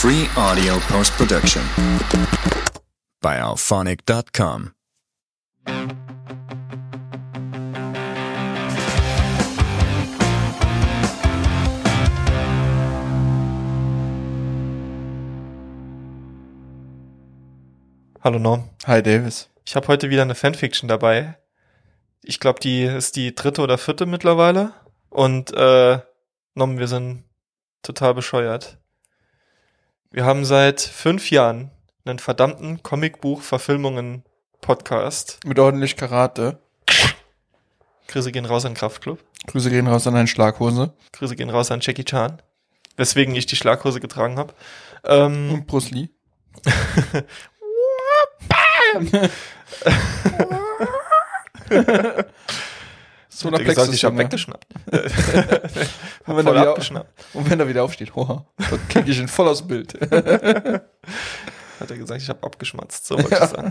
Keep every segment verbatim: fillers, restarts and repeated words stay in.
Free audio post-production by alphonic dot com. Hallo Norm. Hi Davis. Ich habe heute wieder eine Fanfiction dabei. Ich glaube, die ist die dritte oder vierte mittlerweile. Und äh, Norm, wir sind total bescheuert. Wir haben seit fünf Jahren einen verdammten Comicbuch-Verfilmungen-Podcast. Mit ordentlich Karate. Grüße gehen raus an Kraftklub. Grüße gehen raus an deine Schlaghose. Grüße gehen raus an Jackie Chan. Weswegen ich die Schlaghose getragen habe. Ähm, Und Bruce Lee. So eine Plexus. Ich hab weggeschnappt. und, wenn er wieder, und wenn er wieder aufsteht, hoha, dann krieg ich ihn voll aus dem Bild. Hat er gesagt, ich hab abgeschmatzt, so wollte ich sagen.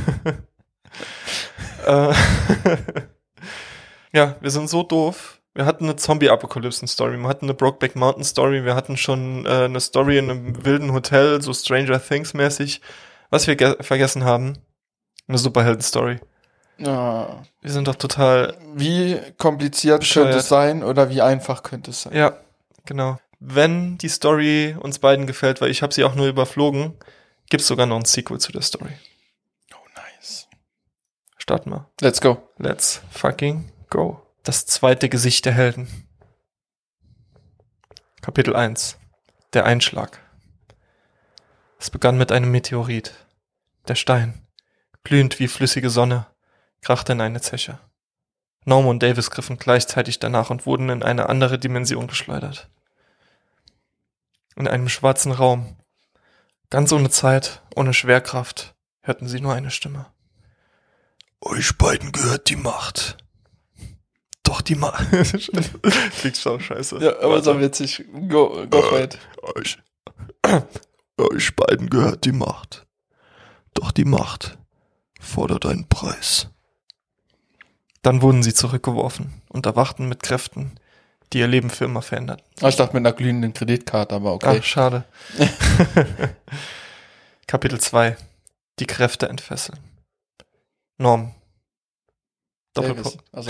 Ja, wir sind so doof. Wir hatten eine Zombie-Apokalypsen-Story, wir hatten eine Brokeback Mountain-Story, wir hatten schon äh, eine Story in einem wilden Hotel, so Stranger Things-mäßig. Was wir ge- vergessen haben, eine Superhelden-Story. Ja. Wir sind doch total... Wie kompliziert bescheuert. Könnte es sein oder wie einfach könnte es sein? Ja, genau. Wenn die Story uns beiden gefällt, weil ich habe sie auch nur überflogen, gibt's sogar noch ein Sequel zu der Story. Oh, nice. Starten wir. Let's go. Let's fucking go. Das zweite Gesicht der Helden. Kapitel eins. Der Einschlag. Es begann mit einem Meteorit. Der Stein, glühend wie flüssige Sonne, krachte in eine Zeche. Norm und Davis griffen gleichzeitig danach und wurden in eine andere Dimension geschleudert. In einem schwarzen Raum, ganz ohne Zeit, ohne Schwerkraft, hörten sie nur eine Stimme. Euch beiden gehört die Macht. Doch die Macht. Klingt schon scheiße. Ja, aber so witzig. Go, go for it. Euch, euch beiden gehört die Macht. Doch die Macht fordert einen Preis. Dann wurden sie zurückgeworfen und erwachten mit Kräften, die ihr Leben für immer veränderten. Ah, ich dachte mit einer glühenden Kreditkarte, aber okay. Ach, schade. Kapitel zwei. Die Kräfte entfesseln. Norm. Doppelpunkt. Also.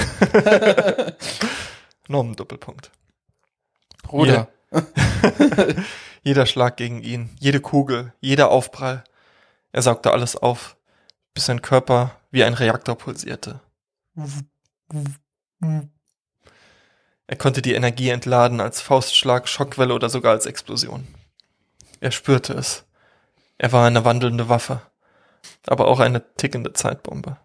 Norm, Doppelpunkt. Bruder. Jeder, jeder Schlag gegen ihn, jede Kugel, jeder Aufprall. Er saugte alles auf, bis sein Körper wie ein Reaktor pulsierte. Er konnte die Energie entladen als Faustschlag, Schockwelle oder sogar als Explosion. Er spürte es. Er war eine wandelnde Waffe, aber auch eine tickende Zeitbombe.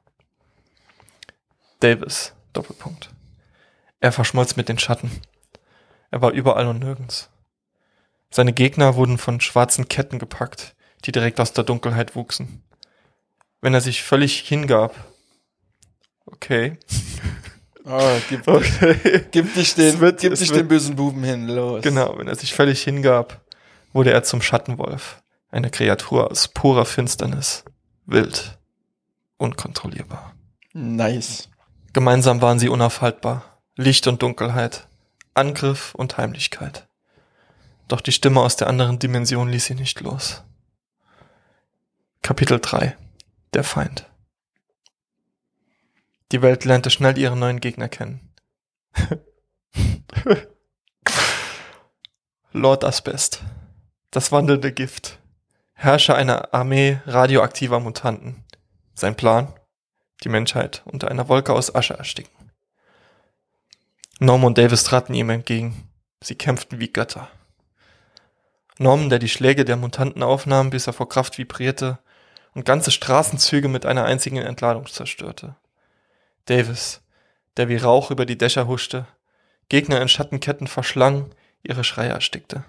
Davis, Doppelpunkt. Er verschmolz mit den Schatten. Er war überall und nirgends. Seine Gegner wurden von schwarzen Ketten gepackt, die direkt aus der Dunkelheit wuchsen. Wenn er sich völlig hingab, okay, Oh, gib, okay. gib dich den, wird, gib dich wird, den bösen Buben hin, los. Genau, wenn er sich völlig hingab, wurde er zum Schattenwolf, eine Kreatur aus purer Finsternis, wild, unkontrollierbar. Nice. Gemeinsam waren sie unaufhaltbar, Licht und Dunkelheit, Angriff und Heimlichkeit. Doch die Stimme aus der anderen Dimension ließ sie nicht los. Kapitel drei. Der Feind. Die Welt lernte schnell ihren neuen Gegner kennen. Lord Asbest. Das wandelnde Gift. Herrscher einer Armee radioaktiver Mutanten. Sein Plan? Die Menschheit unter einer Wolke aus Asche ersticken. Norm und Davis traten ihm entgegen. Sie kämpften wie Götter. Norm, der die Schläge der Mutanten aufnahm, bis er vor Kraft vibrierte und ganze Straßenzüge mit einer einzigen Entladung zerstörte. Davis, der wie Rauch über die Dächer huschte, Gegner in Schattenketten verschlang, ihre Schreie erstickte.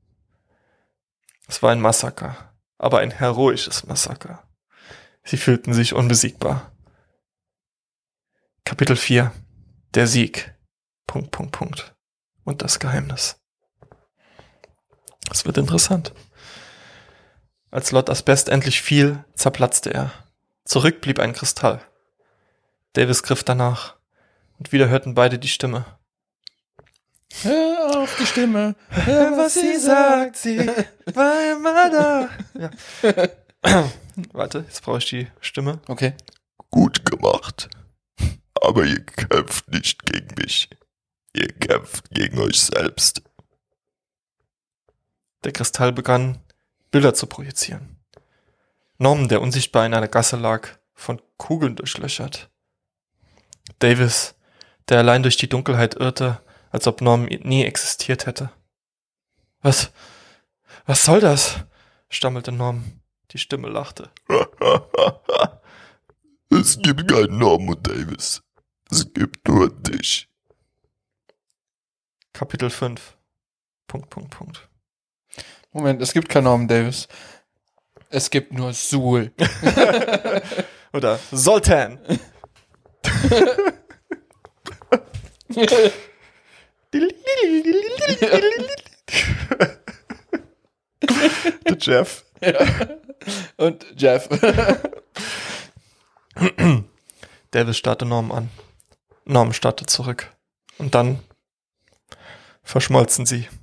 Es war ein Massaker, aber ein heroisches Massaker. Sie fühlten sich unbesiegbar. Kapitel vier. Der Sieg. Punkt, Punkt, Punkt. Und das Geheimnis. Es wird interessant. Als Lord Asbest endlich fiel, zerplatzte er. Zurück blieb ein Kristall. Davis griff danach, und wieder hörten beide die Stimme. Hör auf die Stimme. Hör, was sie sagt, sie war immer da. Ja. Warte, jetzt brauche ich die Stimme. Okay. Gut gemacht. Aber ihr kämpft nicht gegen mich. Ihr kämpft gegen euch selbst. Der Kristall begann, Bilder zu projizieren. Norman, der unsichtbar in einer Gasse lag, von Kugeln durchlöchert. Davis, der allein durch die Dunkelheit irrte, als ob Norman nie existiert hätte. Was? Was soll das? Stammelte Norman. Die Stimme lachte. Es gibt keinen Norman Davis. Es gibt nur dich. Kapitel fünf. Punkt, Punkt, Punkt. Moment, es gibt keinen Norman Davis. Es gibt nur Suhl. Oder Sultan. Der Jeff. Ja. Und Jeff. Davis starrte Norm an. Norm starrte zurück. Und dann verschmolzen sie.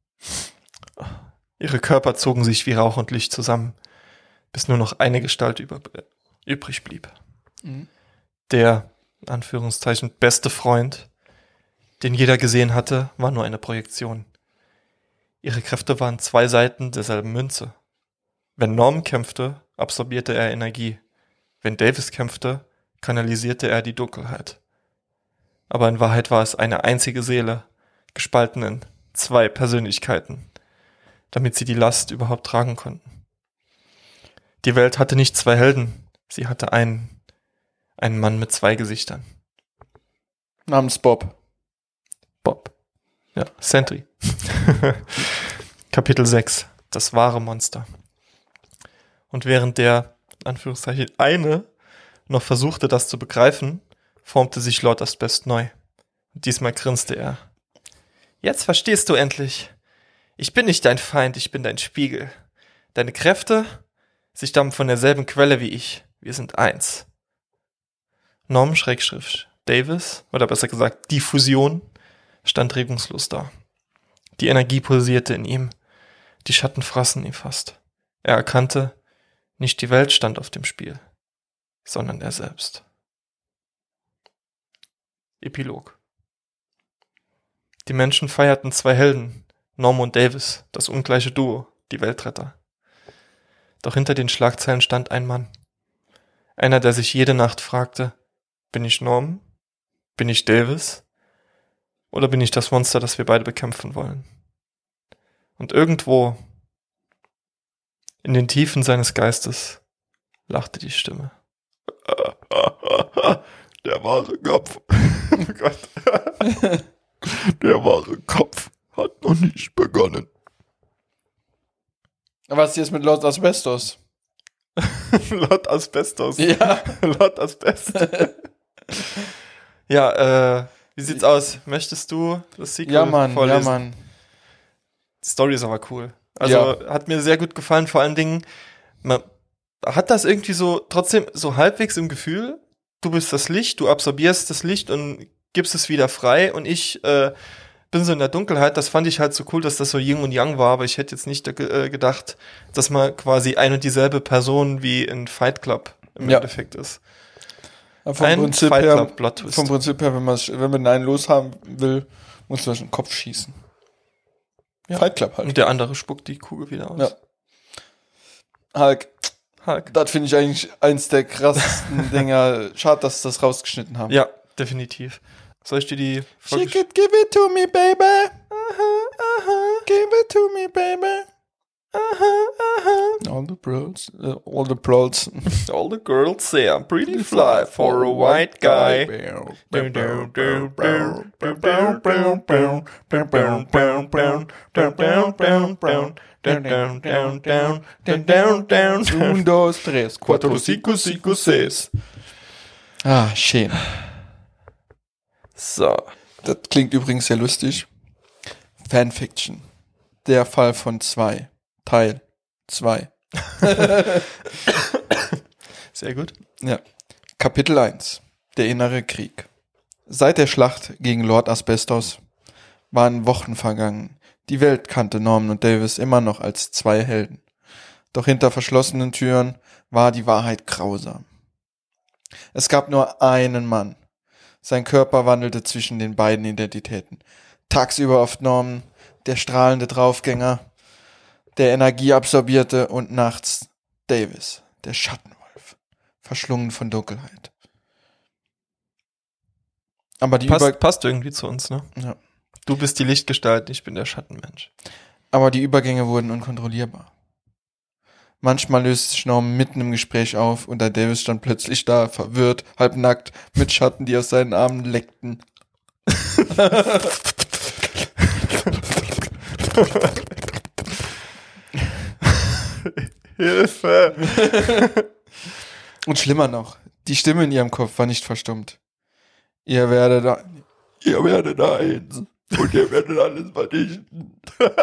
Ihre Körper zogen sich wie Rauch und Licht zusammen, bis nur noch eine Gestalt über, äh, übrig blieb. Mhm. Der, in Anführungszeichen, beste Freund, den jeder gesehen hatte, war nur eine Projektion. Ihre Kräfte waren zwei Seiten derselben Münze. Wenn Norm kämpfte, absorbierte er Energie. Wenn Davis kämpfte, kanalisierte er die Dunkelheit. Aber in Wahrheit war es eine einzige Seele, gespalten in zwei Persönlichkeiten, damit sie die Last überhaupt tragen konnten. Die Welt hatte nicht zwei Helden, sie hatte einen, einen Mann mit zwei Gesichtern. Namens Bob. Bob. Ja, Sentry. Kapitel sechs. Das wahre Monster. Und während der, in Anführungszeichen, eine noch versuchte, das zu begreifen, formte sich Lord Asbest neu. Und diesmal grinste er. Jetzt verstehst du endlich. Ich bin nicht dein Feind, ich bin dein Spiegel. Deine Kräfte, sie stammen von derselben Quelle wie ich. Wir sind eins. Norm Schrägstrich Davis, oder besser gesagt, die Fusion, stand regungslos da. Die Energie pulsierte in ihm. Die Schatten fraßen ihn fast. Er erkannte, nicht die Welt stand auf dem Spiel, sondern er selbst. Epilog. Die Menschen feierten zwei Helden, Norm und Davis, das ungleiche Duo, die Weltretter. Doch hinter den Schlagzeilen stand ein Mann. Einer, der sich jede Nacht fragte, bin ich Norm? Bin ich Davis? Oder bin ich das Monster, das wir beide bekämpfen wollen? Und irgendwo, in den Tiefen seines Geistes, lachte die Stimme. Der wahre Kopf. Oh Gott. Der wahre Kopf hat noch nicht begonnen. Was ist jetzt mit Lord Asbestos? Lord Asbestos. Ja. Lord Asbest. Ja, äh, wie sieht's aus? Möchtest du das Sequel Ja, Mann, vorlesen? ja, Mann. Die Story ist aber cool. Also Ja. hat mir sehr gut gefallen, vor allen Dingen, man hat das irgendwie so trotzdem so halbwegs im Gefühl, du bist das Licht, du absorbierst das Licht und gibst es wieder frei und ich äh, bin so in der Dunkelheit. Das fand ich halt so cool, dass das so Yin und Yang war, aber ich hätte jetzt nicht äh, gedacht, dass man quasi ein und dieselbe Person wie in Fight Club im Ja. Endeffekt ist. Vom Ein Prinzip Fight her, Club Plot Twist. vom Prinzip her, wenn man, wenn man einen loshaben will, muss man den Kopf schießen. Ja. Fight Club halt. Und der andere spuckt die Kugel wieder aus. Ja. Hulk. Hulk. Das finde ich eigentlich eins der krassesten Dinger. Schade, dass sie das rausgeschnitten haben. Ja, definitiv. Soll ich dir die Folge Shake it, give it to me, baby. Aha, aha. Give it to me, baby. Aha, aha. All the bros, uh, all the pros. All the girls say I'm pretty fly for a white guy. Un, dos, tres, cuatro, cinco, cinco, seis. Ah, schön. So. Das klingt übrigens sehr lustig. Fanfiction. Der Fall von zwei. Teil zwei. Sehr gut. Ja. Kapitel eins. Der innere Krieg. Seit der Schlacht gegen Lord Asbestos waren Wochen vergangen. Die Welt kannte Norman und Davis immer noch als zwei Helden. Doch hinter verschlossenen Türen war die Wahrheit grausam. Es gab nur einen Mann. Sein Körper wandelte zwischen den beiden Identitäten. Tagsüber oft Norman, der strahlende Draufgänger, der Energie absorbierte, und nachts Davis, der Schattenwolf, verschlungen von Dunkelheit. Aber die Passt, Über- passt irgendwie zu uns, ne? Ja. Du bist die Lichtgestalt, ich bin der Schattenmensch. Aber die Übergänge wurden unkontrollierbar. Manchmal löste sich Norman mitten im Gespräch auf und der Davis stand plötzlich da, verwirrt, halbnackt, mit Schatten, die aus seinen Armen leckten. Hilfe! Und schlimmer noch, die Stimme in ihrem Kopf war nicht verstummt. Ihr werdet da, Ihr werdet eins und ihr werdet alles vernichten.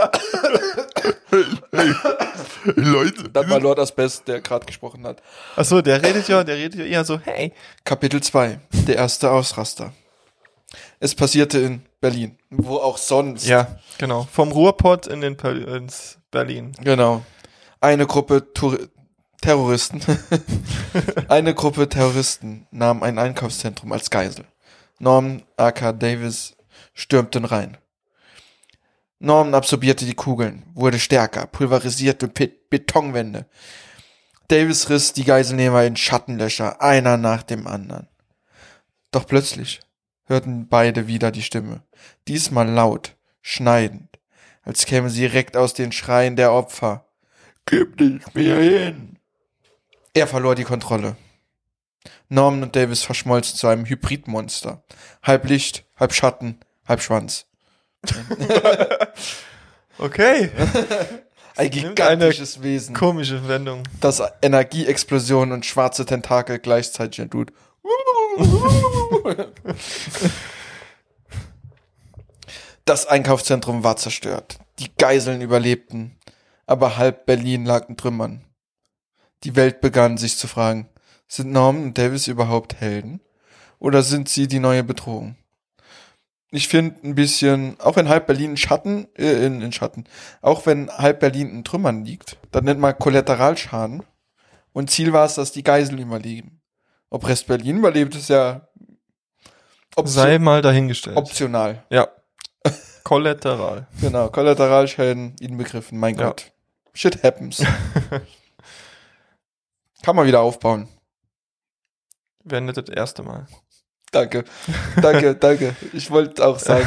hey, hey, Leute. das war Lord Asbest, der gerade gesprochen hat. Achso, der redet ja, der redet ja eher so, hey. Kapitel zwei, der erste Ausraster. Es passierte in Berlin, wo auch sonst. Ja, genau. Vom Ruhrpott in den per- ins Berlin. Genau. Eine Gruppe Tour- Terroristen, eine Gruppe Terroristen nahm ein Einkaufszentrum als Geisel. Norman aka Davis stürmten rein. Norman absorbierte die Kugeln, wurde stärker, pulverisierte Pit- Betonwände. Davis riss die Geiselnehmer in Schattenlöcher, einer nach dem anderen. Doch plötzlich hörten beide wieder die Stimme. Diesmal laut, schneidend, als käme sie direkt aus den Schreien der Opfer. Gib nicht mehr hin. Er verlor die Kontrolle. Norman und Davis verschmolzen zu einem Hybridmonster. Halb Licht, halb Schatten, halb Schwanz. Okay. Ein nimmt gigantisches Wesen, Komische Wendung. das Energieexplosionen und schwarze Tentakel gleichzeitig enttut. Das Einkaufszentrum war zerstört. Die Geiseln überlebten, aber halb Berlin lag in Trümmern. Die Welt begann sich zu fragen, sind Norman und Davis überhaupt Helden? Oder sind sie die neue Bedrohung? Ich finde ein bisschen, auch wenn halb Berlin in Schatten, äh, in, in Schatten, auch wenn halb Berlin in Trümmern liegt, dann nennt man Kollateralschaden. Und Ziel war es, dass die Geiseln überleben. Ob Rest Berlin überlebt, ist ja option- Sei mal dahingestellt. optional. Ja. Kollateral. Genau, Kollateralschäden inbegriffen, mein Ja. Gott. Shit happens. Kann man wieder aufbauen. Wäre nicht das erste Mal. Danke, danke, danke. Ich wollte auch sagen,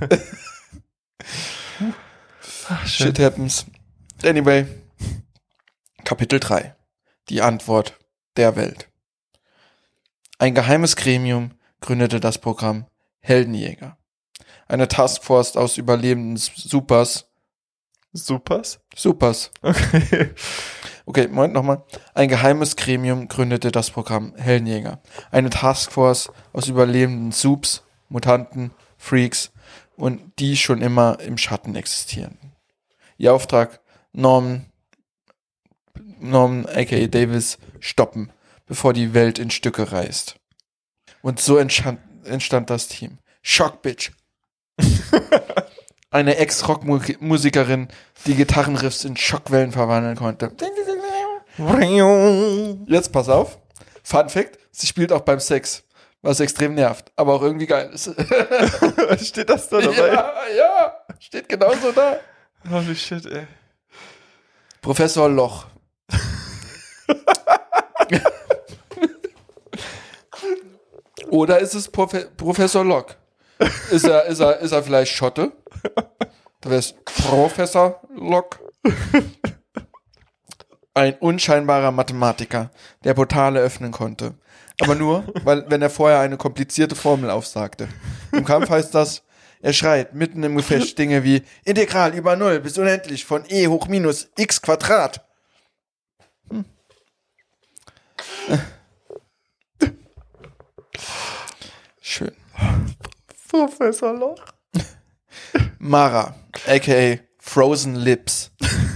Ach, shit happens. Anyway, Kapitel drei. Die Antwort der Welt. Ein geheimes Gremium gründete das Programm Heldenjäger. Eine Taskforce aus überlebenden Supers. Supers? Supers. Okay. Okay, Moment nochmal. Ein geheimes Gremium gründete das Programm Heldenjäger. Eine Taskforce aus überlebenden Sups, Mutanten, Freaks und die schon immer im Schatten existieren. Ihr Auftrag: Norman, Norman aka Davis stoppen, bevor die Welt in Stücke reißt. Und so entstand, entstand das Team. Shock Bitch. Eine Ex-Rockmusikerin, die Gitarrenriffs in Schockwellen verwandeln konnte. Jetzt pass auf. Fun Fact, sie spielt auch beim Sex, was extrem nervt, aber auch irgendwie geil ist. Steht das da dabei? Ja, ja, steht genauso da. Holy shit, ey. Professor Loch. Oder ist es Profe- Professor Lock? Ist er, ist er, ist er vielleicht Schotte? Du wärst Professor Lock. Ein unscheinbarer Mathematiker, der Portale öffnen konnte. Aber nur, weil, wenn er vorher eine komplizierte Formel aufsagte. Im Kampf heißt das, er schreit mitten im Gefecht Dinge wie Integral über null bis unendlich von e hoch minus x Quadrat. Hm. Schön. Professor Loch. Mara, aka Frozen Lips.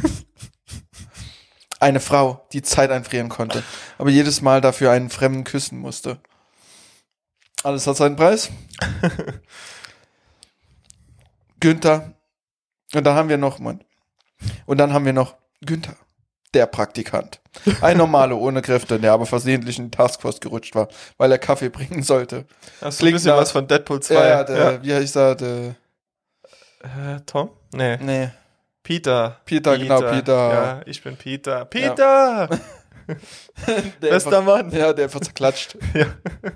Eine Frau, die Zeit einfrieren konnte, aber jedes Mal dafür einen Fremden küssen musste. Alles hat seinen Preis. Günther. Und dann haben wir noch, Mann. Und dann haben wir noch Günther, der Praktikant. Ein Normaler ohne Kräfte, der aber versehentlich in die Taskforce gerutscht war, weil er Kaffee bringen sollte. Hast du ein bisschen nach- was von Deadpool zwei? Ja, ja, der, wie heißt er? Der, Äh, Tom? Nee. nee, Peter. Peter, genau, Peter. Ja, ich bin Peter. Peter! der Bester einfach, Mann. Ja, der einfach zerklatscht. Ja.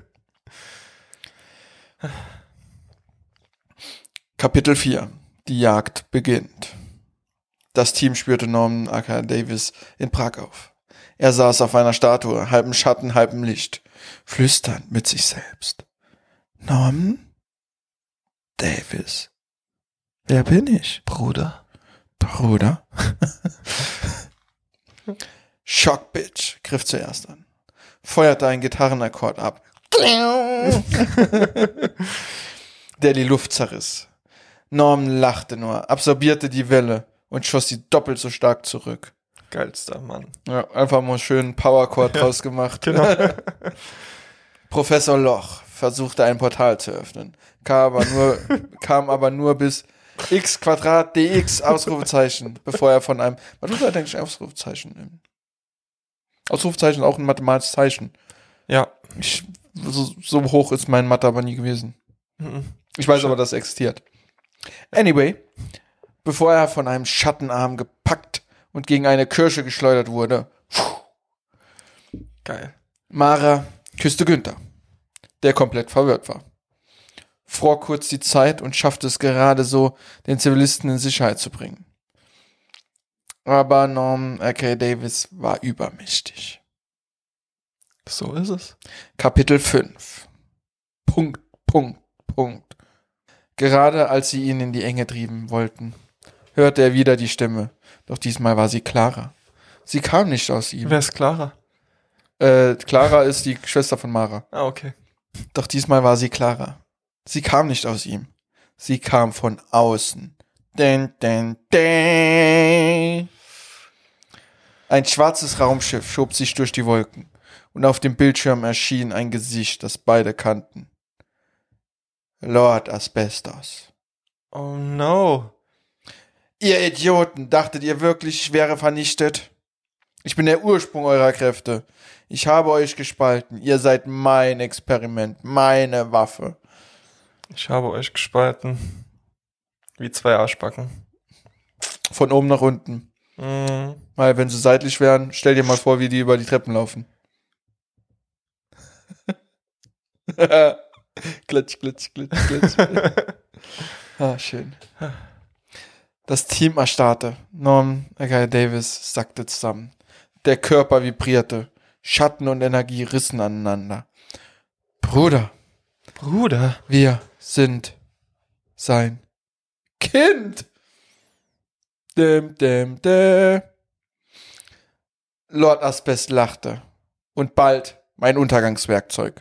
Kapitel vier. Die Jagd beginnt. Das Team spürte Norman aka Davis in Prag auf. Er saß auf einer Statue, halb im Schatten, halb im Licht, flüsternd mit sich selbst. Norman? Davis? Wer bin ich? Bruder. Bruder? Shock Bitch griff zuerst an, feuerte einen Gitarrenakkord ab, der die Luft zerriss. Norman lachte nur, absorbierte die Welle und schoss sie doppelt so stark zurück. Geilster Mann. Ja, einfach mal schön einen Powerchord draus gemacht. Genau. Professor Loch versuchte ein Portal zu öffnen, kam aber nur, kam aber nur bis x Quadrat dx Ausrufezeichen, bevor er von einem, was ist eigentlich Ausrufezeichen nehmen? Ausrufezeichen auch ein mathematisches Zeichen. Ja. Ich, so, so hoch ist mein Mathe aber nie gewesen. Mhm. Ich weiß aber, dass es existiert. Anyway, bevor er von einem Schattenarm gepackt und gegen eine Kirsche geschleudert wurde, Geil. Mara küsste Günther, der komplett verwirrt war. Fror kurz die Zeit und schaffte es gerade so, den Zivilisten in Sicherheit zu bringen. Aber Norman aka Davis war übermächtig. So ist es. Kapitel fünf. Punkt, Punkt, Punkt. Gerade als sie ihn in die Enge trieben wollten, hörte er wieder die Stimme. Doch diesmal war sie Clara. Sie kam nicht aus ihm. Wer ist Clara? Äh, Clara ist die Schwester von Mara. Ah, okay. Doch diesmal war sie Clara. Sie kam nicht aus ihm. Sie kam von außen. Dun, dun, dun. Ein schwarzes Raumschiff schob sich durch die Wolken und auf dem Bildschirm erschien ein Gesicht, das beide kannten. Lord Asbestos. Oh no. Ihr Idioten, dachtet ihr wirklich, ich wäre vernichtet? Ich bin der Ursprung eurer Kräfte. Ich habe euch gespalten. Ihr seid mein Experiment, meine Waffe. Ich habe euch gespalten. Wie zwei Arschbacken. Von oben nach unten. Mhm. Weil, wenn sie seitlich wären, stell dir mal vor, wie die über die Treppen laufen. Glitsch, glitsch, glitsch, glitsch. Ah, schön. Das Team erstarrte. Norman aka Davis sackte zusammen. Der Körper vibrierte. Schatten und Energie rissen aneinander. Bruder, Bruder. wir sind sein Kind. Dim, dim, dim. Lord Asbest lachte. Und bald mein Untergangswerkzeug.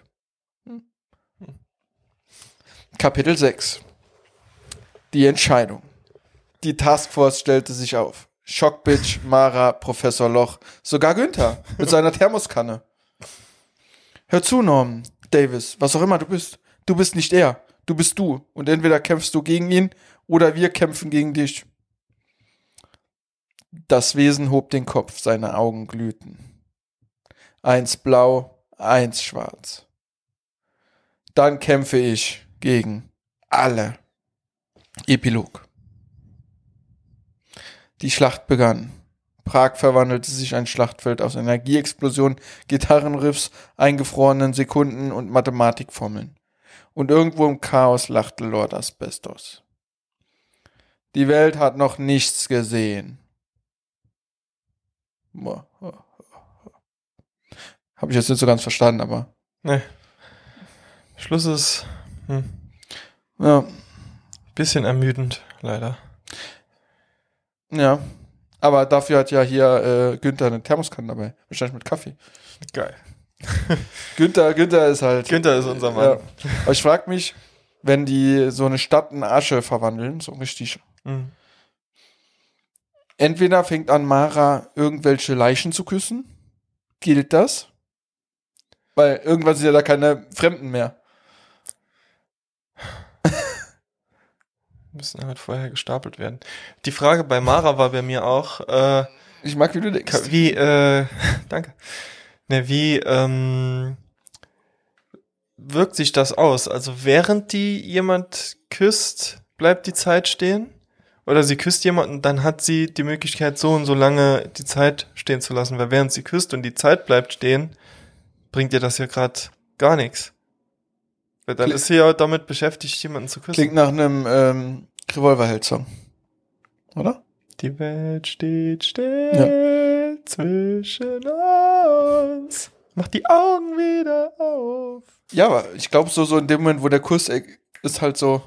Kapitel sechs. Die Entscheidung. Die Taskforce stellte sich auf. Shockbitch, Mara, Professor Loch, sogar Günther mit seiner Thermoskanne. Hör zu, Norman, Davis, was auch immer du bist. Du bist nicht er, du bist du. Und entweder kämpfst du gegen ihn oder wir kämpfen gegen dich. Das Wesen hob den Kopf, seine Augen glühten. Eins blau, eins schwarz. Dann kämpfe ich gegen alle. Epilog. Die Schlacht begann. Prag verwandelte sich ein Schlachtfeld aus Energieexplosionen, Gitarrenriffs, eingefrorenen Sekunden und Mathematikformeln. Und irgendwo im Chaos lachte Lord Asbestos. Die Welt hat noch nichts gesehen. Habe ich jetzt nicht so ganz verstanden, aber... Nee. Schluss ist hm, Ja, bisschen ermüdend, leider. ja. Aber dafür hat ja hier äh, Günther eine Thermoskanne dabei. Wahrscheinlich mit Kaffee. Geil. Günther, Günther ist halt... Günther ist unser Mann. Ja. Aber ich frage mich, wenn die so eine Stadt in Asche verwandeln, so richtig... Mhm. Entweder fängt an, Mara irgendwelche Leichen zu küssen. Gilt das? Weil irgendwann sind ja da keine Fremden mehr. Müssen halt vorher gestapelt werden. Die Frage bei Mara war bei mir auch, äh, Ich mag, wie du denkst. ka- wie, äh, danke. Ne, wie, ähm, wirkt sich das aus? Also während die jemand küsst, bleibt die Zeit stehen? Oder sie küsst jemanden, dann hat sie die Möglichkeit, so und so lange die Zeit stehen zu lassen, weil während sie küsst und die Zeit bleibt stehen, bringt ihr das ja gerade gar nichts. Weil dann Kli- ist sie ja damit beschäftigt, jemanden zu küssen. Klingt nach einem ähm, Revolverheld-Song. Oder? Die Welt steht still zwischen uns. Mach die Augen wieder auf. Ja, aber ich glaube, so, so in dem Moment, wo der Kuss äh, ist halt so,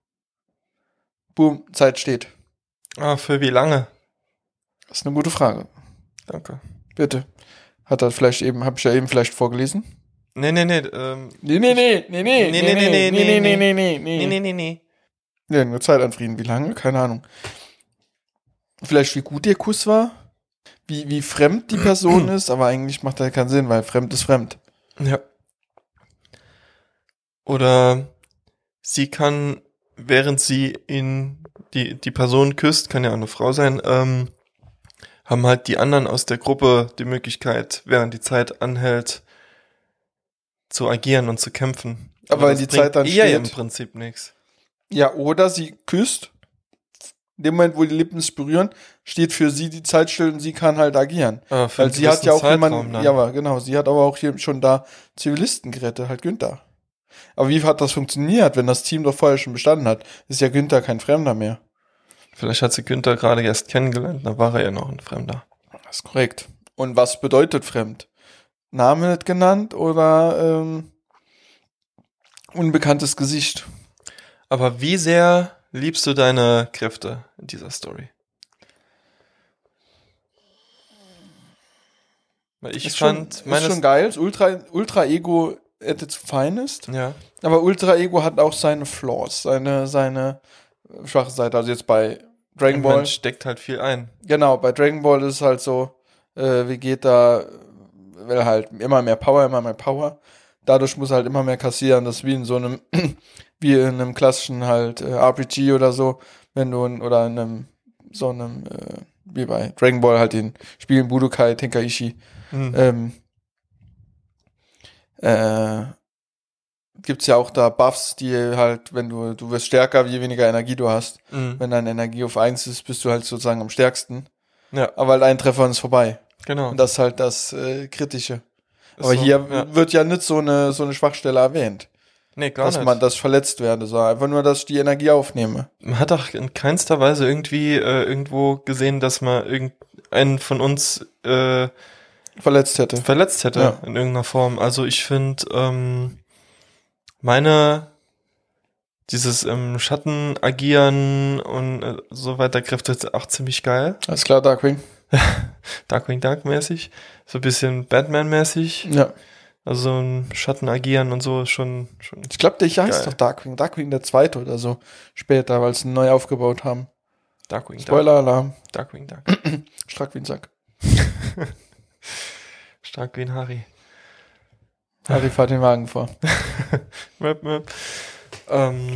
boom, Zeit steht. Ah, für wie lange? Das ist eine gute Frage. Danke. Bitte. Hat er vielleicht eben, habe ich ja eben vielleicht vorgelesen? Nee, nee, nee, ähm, Nee, nee, nee, nee, nee, Nee, nee, nee, nee, nee, nee, nee, nee, nee, nee, nee, nee, nee. Ja, nur Zeit an Frieden. Wie lange? Keine Ahnung. Vielleicht wie gut ihr Kuss war? Wie, wie fremd die Person ist, aber eigentlich macht das keinen Sinn, weil fremd ist fremd. Ja. Oder sie kann, während sie ihn, die, die Person küsst, kann ja auch eine Frau sein, ähm, haben halt die anderen aus der Gruppe die Möglichkeit, während die Zeit anhält, zu agieren und zu kämpfen. Aber wenn das die bringt Zeit dann ihr steht- im Prinzip nichts. Ja, oder sie küsst. In dem Moment, wo die Lippen sich berühren, steht für sie die Zeit still und sie kann halt agieren. Ah, für Weil einen sie hat ja auch gewissen Zeitraum jemanden, dann. ja, aber genau, sie hat aber auch hier schon da Zivilisten gerettet, halt Günther. Aber wie hat das funktioniert, wenn das Team doch vorher schon bestanden hat? Ist ja Günther kein Fremder mehr. Vielleicht hat sie Günther gerade erst kennengelernt, da war er ja noch ein Fremder. Das ist korrekt. Und was bedeutet fremd? Name nicht genannt oder ähm, unbekanntes Gesicht? Aber wie sehr liebst du deine Kräfte in dieser Story? Weil ich ist fand, schon, ist meines, schon geil. Das Ultra, Ultra Ego at its finest. ja, Aber Ultra Ego hat auch seine Flaws, seine, seine schwache Seite. Also jetzt bei Dragon Ball. man steckt halt viel ein. Genau, bei Dragon Ball ist es halt so, äh, Vegeta will halt immer mehr Power, immer mehr Power. Dadurch muss er halt immer mehr kassieren. Das ist wie in so einem, wie in einem klassischen halt äh, R P G oder so, wenn du in, oder in einem, so einem, äh, wie bei Dragon Ball halt den Spielen Budokai Tenkaichi, Hm. ähm, äh, gibt's ja auch da Buffs, die halt, wenn du, du wirst stärker, je weniger Energie du hast. Mhm. Wenn deine Energie auf eins ist, bist du halt sozusagen am stärksten. Ja, Aber halt ein Treffer und ist vorbei. genau. Und das ist halt das äh, Kritische. Ist Aber so, hier ja. wird ja nicht so eine, so eine Schwachstelle erwähnt. Nee, gar Dass nicht. man das verletzt werde, sondern einfach nur, dass ich die Energie aufnehme. Man hat auch in keinster Weise irgendwie äh, irgendwo gesehen, dass man irgendeinen von uns äh, Verletzt hätte. verletzt hätte Ja. in irgendeiner Form. Also ich finde, ähm, meine dieses im Schatten agieren und äh, so weiter Kräfte ist auch ziemlich geil. Alles klar, Darkwing. Darkwing Duck mäßig, so ein bisschen Batman mäßig. Ja. Also so ein Schatten agieren und so ist schon schon Ich glaube, der hier heißt Geil. doch Darkwing. Darkwing der zweite oder so. Später, weil sie ihn neu aufgebaut haben. Darkwing Duck. Spoiler-Alarm. Darkwing Duck. Strack wie ein Sack. Stark wie ein Harry. Harry fahrt den Wagen vor. Möp, möp. Ähm.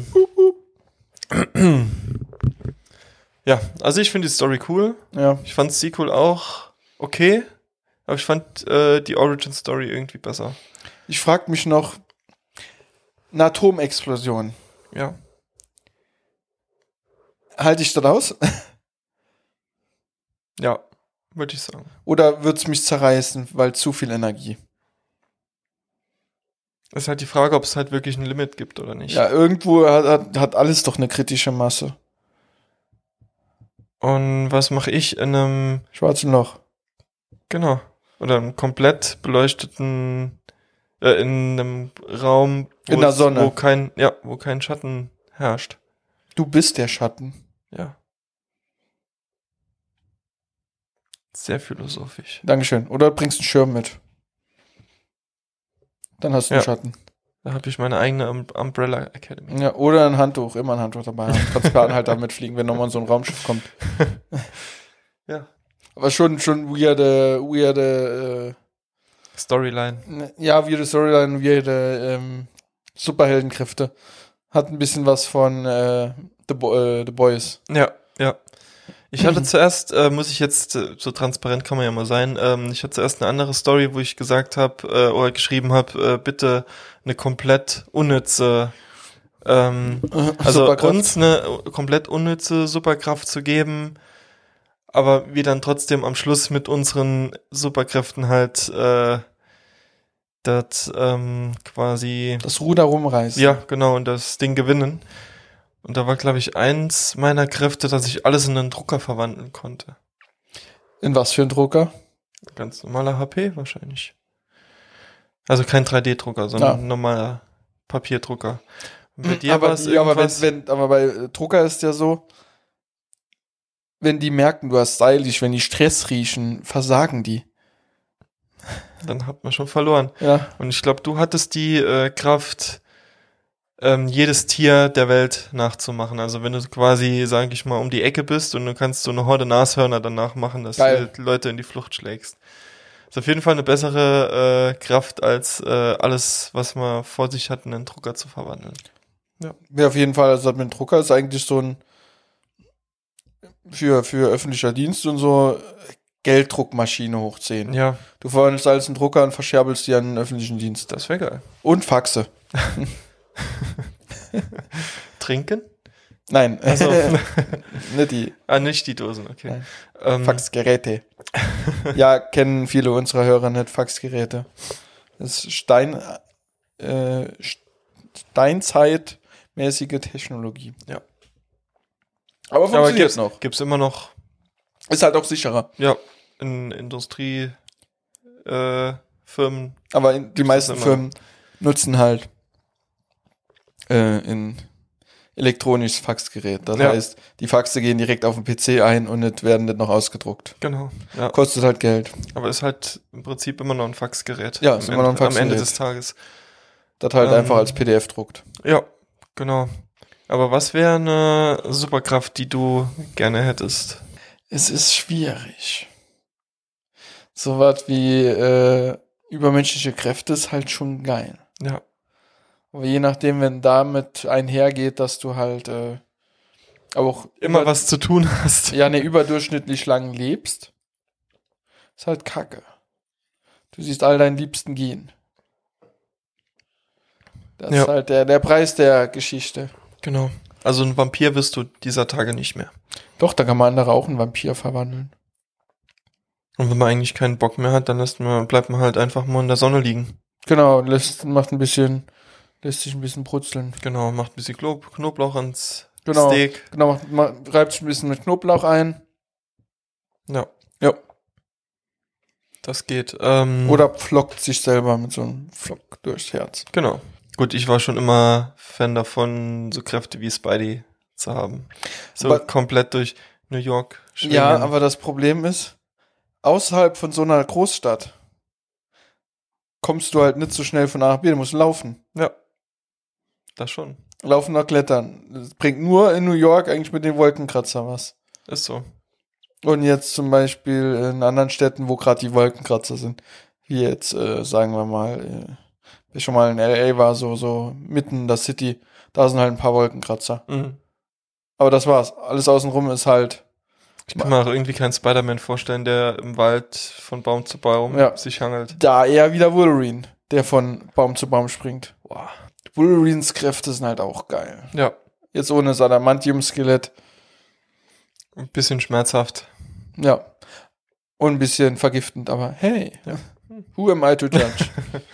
Ja, also ich finde die Story cool. Ja. Ich fand das Sequel auch okay, aber ich fand äh, die Origin Story irgendwie besser. Ich frage mich noch, eine Atomexplosion. Ja. Halte ich das aus? Ja, würde ich sagen. Oder wird's mich zerreißen, weil zu viel Energie? Ist halt die Frage, ob es halt wirklich ein Limit gibt oder nicht. Ja, irgendwo hat, hat, hat alles doch eine kritische Masse. Und was mache ich in einem, Schwarzen Loch. genau, oder einem komplett beleuchteten, äh, in einem Raum, wo, In der es- Sonne. wo kein, ja, wo kein Schatten herrscht. Du bist der Schatten. Ja. Sehr philosophisch. Dankeschön. Oder du bringst einen Schirm mit. Dann hast du einen Ja. Schatten. Da habe ich meine eigene um Umbrella Academy. Ja, oder ein Handtuch. Immer ein Handtuch dabei haben. Kannst per Anhalter mitfliegen, wenn nochmal so ein Raumschiff kommt. Ja. Aber schon, schon weirde, weirde, Storyline. äh, ja, weirde Storyline, weirde, ähm, Superheldenkräfte. Hat ein bisschen was von äh, The, Bo- äh, The Boys. Ja, ja. Ich hatte zuerst, äh, muss ich jetzt, äh, so transparent kann man ja mal sein, ähm, ich hatte zuerst eine andere Story, wo ich gesagt habe, äh, oder geschrieben habe, äh, bitte eine komplett unnütze, ähm, also Superkraft. uns eine komplett unnütze Superkraft zu geben, aber wir dann trotzdem am Schluss mit unseren Superkräften halt äh, das ähm, quasi, Das Ruder rumreißen. ja, genau, und das Ding gewinnen. Und da war, glaube ich, eins meiner Kräfte, dass ich alles in einen Drucker verwandeln konnte. In was für ein Drucker? Ganz normaler H P wahrscheinlich. Also kein drei D Drucker, sondern Ja. ein normaler Papierdrucker. Und bei dir aber, war es die, aber, wenn, irgendwas... wenn, aber bei äh, Drucker ist ja so, wenn die merken, du hast stylisch, wenn die Stress riechen, versagen die. Dann hat man schon verloren. Ja. Und ich glaube, du hattest die äh, Kraft, ähm, jedes Tier der Welt nachzumachen. Also wenn du quasi, sag ich mal, um die Ecke bist und du kannst so eine Horde Nashörner danach machen, dass Geil. du die Leute in die Flucht schlägst. Ist auf jeden Fall eine bessere äh, Kraft, als äh, alles, was man vor sich hat, in einen Drucker zu verwandeln. Ja, auf jeden Fall, also mit dem Drucker ist eigentlich so ein für, für öffentlicher Dienst und so Gelddruckmaschine hochziehen. Ja, Du verwandelst alles in Drucker und verscherbelst die an den öffentlichen Dienst. das wäre geil. Und Faxe. Trinken? Nein, Also, nicht die ah, nicht die Dosen, okay. Nein. Ähm, Faxgeräte. Ja, kennen viele unserer Hörer nicht Faxgeräte. Das ist Stein, äh, Steinzeitmäßige Technologie. Ja. Aber aber funktioniert gibt's, noch. gibt's immer noch, Ist halt auch sicherer. ja, in Industrie, äh, Firmen. Aber in, die Gibt's meisten das immer. Firmen nutzen halt äh, ein elektronisches Faxgerät. Das Ja. heißt, die Faxe gehen direkt auf den P C ein und nicht, werden nicht noch ausgedruckt. Genau, ja. Kostet halt Geld. Aber ist halt im Prinzip immer noch ein Faxgerät. Ja, am ist immer noch ein Ende- Am Ende Faxgerät. des Tages. Das halt Ähm, einfach als P D F druckt. Ja, genau. Aber was wäre eine Superkraft, die du gerne hättest? Es ist schwierig. So was wie äh, übermenschliche Kräfte ist halt schon geil. Ja, Aber je nachdem, wenn damit einhergeht, dass du halt äh, auch immer über- was zu tun hast. ja, ne, überdurchschnittlich lang lebst, ist halt kacke. Du siehst all deinen Liebsten gehen. Das Ja. ist halt der, der Preis der Geschichte. Genau. Also ein Vampir wirst du dieser Tage nicht mehr. Doch, da kann man andere auch in Vampir verwandeln. Und wenn man eigentlich keinen Bock mehr hat, dann lässt man, bleibt man halt einfach mal in der Sonne liegen. Genau, lässt, macht ein bisschen, lässt sich ein bisschen brutzeln. Genau, macht ein bisschen Klo Knoblauch ans Genau. Steak. Genau, macht, macht, reibt sich ein bisschen mit Knoblauch ein. Ja, Ja. das geht. Ähm, Oder pflockt sich selber mit so einem Pflock durchs Herz. Genau. Gut, ich war schon immer Fan davon, so Kräfte wie Spidey zu haben. So Aber- komplett durch New York schwingen. Ja, aber das Problem ist, außerhalb von so einer Großstadt kommst du halt nicht so schnell von A nach B, du musst laufen. Ja, das schon. Laufen oder klettern. Das bringt nur in New York eigentlich mit den Wolkenkratzer was. Ist so. Und jetzt zum Beispiel in anderen Städten, wo gerade die Wolkenkratzer sind, wie jetzt, äh, sagen wir mal, äh, wer schon mal in L A war, so, so mitten in der City, da sind halt ein paar Wolkenkratzer. Mhm. Aber das war's. Alles außenrum ist halt, Ich kann mir auch irgendwie keinen Spider-Man vorstellen, der im Wald von Baum zu Baum Ja. sich hangelt. da eher wieder Wolverine, der von Baum zu Baum springt. Boah. Wolverines Kräfte sind halt auch geil. Ja, Jetzt ohne das Adamantium-Skelett. ein bisschen schmerzhaft. Ja. Und ein bisschen vergiftend, aber hey, Ja. who am I to judge?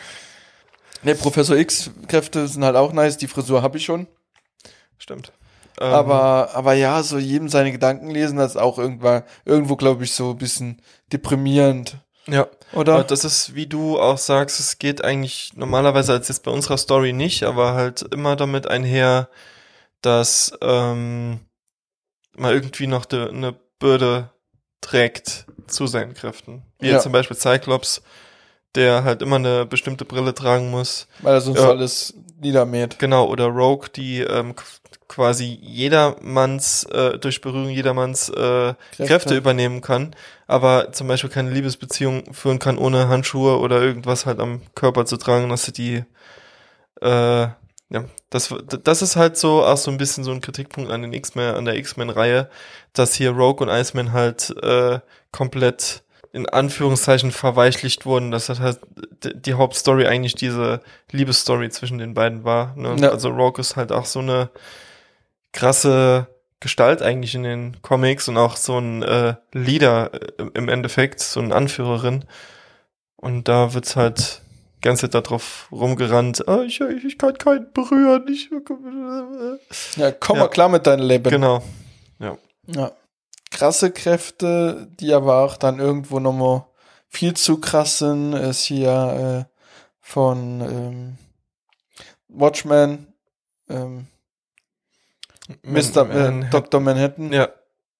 Ne, Professor X-Kräfte sind halt auch nice, die Frisur habe ich schon. Stimmt. Ähm, Aber, aber ja, so jedem seine Gedanken lesen, das ist auch irgendwann, irgendwo, glaube ich, so ein bisschen deprimierend, ja. oder? Aber das ist, wie du auch sagst, es geht eigentlich normalerweise als jetzt bei unserer Story nicht, aber halt immer damit einher, dass ähm, man irgendwie noch de, eine Bürde trägt zu seinen Kräften. Wie Ja. jetzt zum Beispiel Cyclops, der halt immer eine bestimmte Brille tragen muss. Weil er sonst Ja. alles niedermäht. Genau, oder Rogue, die ähm, k- quasi jedermanns, äh, durch Berührung jedermanns äh, Kräfte. übernehmen kann, aber zum Beispiel keine Liebesbeziehung führen kann, ohne Handschuhe oder irgendwas halt am Körper zu tragen, dass sie die, äh, Ja, das, das ist halt so auch so ein bisschen so ein Kritikpunkt an den X-Men, an der X-Men-Reihe, dass hier Rogue und Iceman halt äh, komplett in Anführungszeichen verweichlicht wurden, dass das halt die Hauptstory eigentlich diese Liebesstory zwischen den beiden war. Ne? Ja. Also Rogue ist halt auch so eine krasse Gestalt eigentlich in den Comics und auch so ein äh, Leader äh, im Endeffekt, so eine Anführerin. Und da wird's halt die ganze Zeit darauf rumgerannt, oh, ich, ich kann keinen berühren. Ich, Ja, komm Ja. mal klar mit deinem Leben. genau. Ja. Krasse Kräfte, die aber auch dann irgendwo nochmal viel zu krass sind, ist hier äh, von ähm, Watchmen, ähm, Mister Man- äh, Doktor Manhattan, Ja,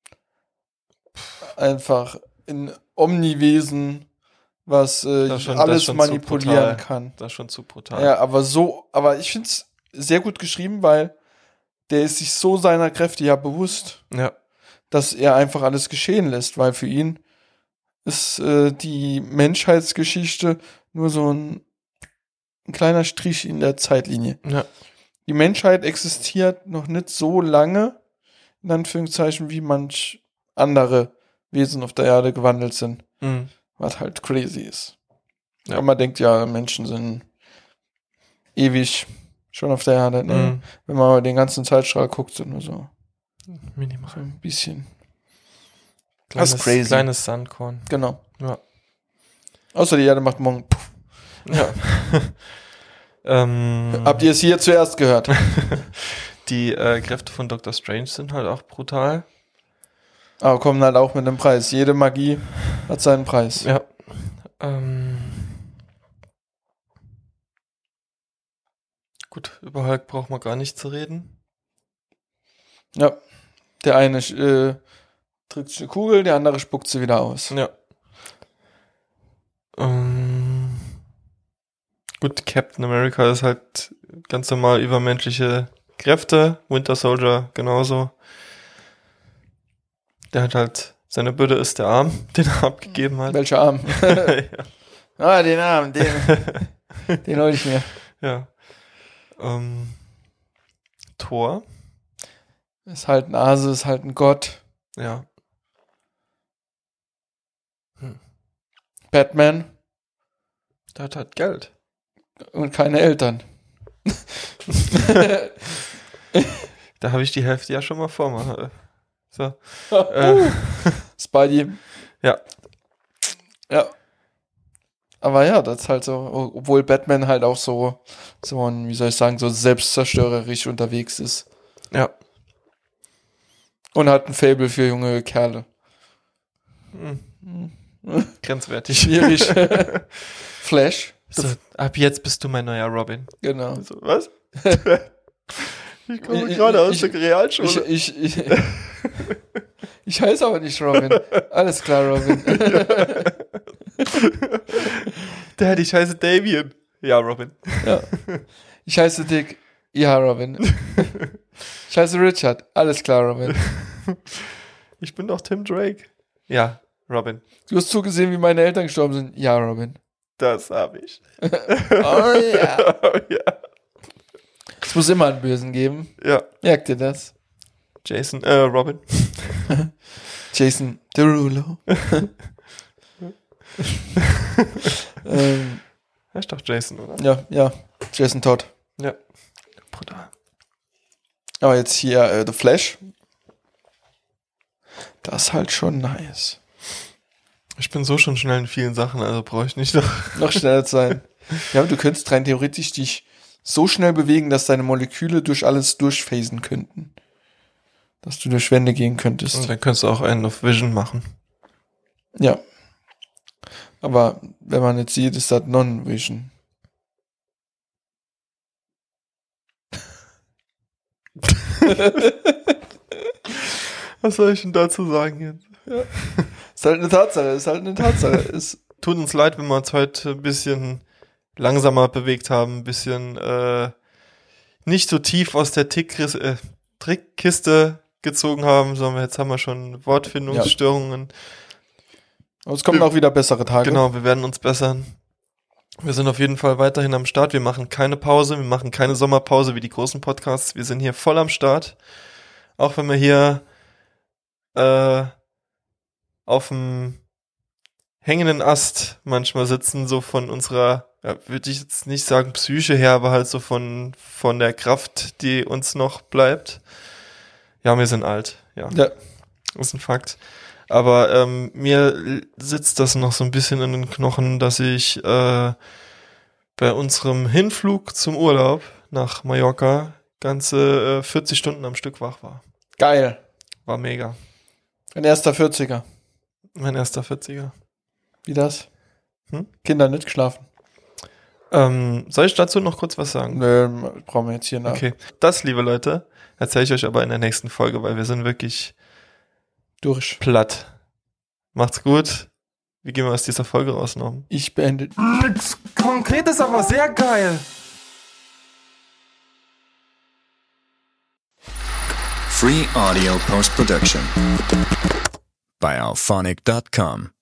einfach ein Omniwesen, was äh, Das ist schon- das ist alles schon zu manipulieren brutal. kann. das ist schon zu brutal. Ja, aber so, aber ich finde es sehr gut geschrieben, weil der ist sich so seiner Kräfte ja bewusst, Ja, dass er einfach alles geschehen lässt, weil für ihn ist äh, die Menschheitsgeschichte nur so ein, ein kleiner Strich in der Zeitlinie. ja, Die Menschheit existiert noch nicht so lange, in Anführungszeichen, wie manch andere Wesen auf der Erde gewandelt sind, mhm. was halt crazy ist. Ja. Aber man denkt ja, Menschen sind ewig schon auf der Erde. Ne? Mhm. Wenn man mal den ganzen Zeitstrahl guckt, sind nur so, Minimal. so ein bisschen. Kleines, Das ist crazy. kleines Sandkorn. Genau. Ja. Außer die Erde macht morgen. Puff. Ja. ähm, Habt ihr es hier zuerst gehört? die äh, Kräfte von Doctor Strange sind halt auch brutal. Aber kommen halt auch mit einem Preis. Jede Magie hat seinen Preis. Ja. Ähm, gut, über Hulk braucht man gar nicht zu reden. Ja. Der eine äh, drückt eine Kugel, der andere spuckt sie wieder aus. Ja. Ähm, gut, Captain America ist halt ganz normal übermenschliche Kräfte. Winter Soldier genauso. Der hat halt, seine Bürde ist der Arm, den er abgegeben hat. Welcher Arm? ja. Ah, den Arm, den, den hol ich mir. ja. Ähm, Thor. Ist halt ein Hase, ist halt ein Gott. Ja. Batman Der hat halt Geld. und keine Eltern. Da habe ich die Hälfte ja schon mal vor mir. So. uh, Äh, Spidey. ja. Ja. Aber ja, das ist halt so, obwohl Batman halt auch so, so ein, wie soll ich sagen, so selbstzerstörerisch unterwegs ist. Ja. Und hat ein Faible für junge Kerle. Hm. Grenzwertig. Schwierig. Flash. So, ab jetzt bist du mein neuer Robin. Genau. So, was? ich komme Ich- gerade ich- aus der Realschule. Ich, ich, ich, ich heiße aber nicht Robin. Alles klar, Robin. Dad, ich heiße Damien. Ja, Robin. Ja. Ich heiße Dick. Ja, Robin. Ich heiße Richard. Alles klar, Robin. Ich bin doch Tim Drake. Ja, Robin. Du hast zugesehen, wie meine Eltern gestorben sind. Ja, Robin. Das habe ich. Oh ja. Oh, ja. Es muss immer einen Bösen geben. Ja. Merkt ihr das? Jason, äh, Robin. Jason Derulo. ähm, Er ist doch Jason, oder? ja, ja. Jason Todd. Ja. Brutal. Aber jetzt hier äh, The Flash. Das ist halt schon nice. Ich bin so schon schnell in vielen Sachen, also brauche ich nicht noch. Noch schneller sein. Ja, aber du könntest rein theoretisch dich so schnell bewegen, dass deine Moleküle durch alles durchphasen könnten. Dass du durch Wände gehen könntest. Und dann könntest du auch einen auf Vision machen. Ja. Aber wenn man jetzt sieht, ist das Non-Vision. Was soll ich denn dazu sagen jetzt? Ist halt eine Tatsache, ist halt eine Tatsache. Ist, Tut uns leid, wenn wir uns heute ein bisschen langsamer bewegt haben, ein bisschen äh, nicht so tief aus der Tickris, äh, Trickkiste gezogen haben, sondern jetzt haben wir schon Wortfindungsstörungen. aber es kommen Wir- auch wieder bessere Tage. Genau, wir werden uns bessern. Wir sind auf jeden Fall weiterhin am Start. Wir machen keine Pause, wir machen keine Sommerpause wie die großen Podcasts. Wir sind hier voll am Start. Auch wenn wir hier äh, auf dem hängenden Ast manchmal sitzen, so von unserer, ja, würde ich jetzt nicht sagen Psyche her, aber halt so von, von der Kraft, die uns noch bleibt. Ja, wir sind alt, ja. Ja. Das ist ein Fakt. Aber ähm, mir sitzt das noch so ein bisschen in den Knochen, dass ich äh, bei unserem Hinflug zum Urlaub nach Mallorca ganze äh, vierzig Stunden am Stück wach war. Geil. War mega. Ein erster vierziger. Mein erster vierziger. Wie das? Hm? Kinder nicht geschlafen. Ähm, soll ich dazu noch kurz was sagen? Nö, brauchen wir jetzt hier nach. Okay. Das, liebe Leute, erzähle ich euch aber in der nächsten Folge, weil wir sind wirklich Durch. platt. Macht's gut. Wie gehen wir aus dieser Folge raus, Norm? Ich beende. Nix Konkretes, aber sehr geil. Free Audio Post Production by alphonic dot com.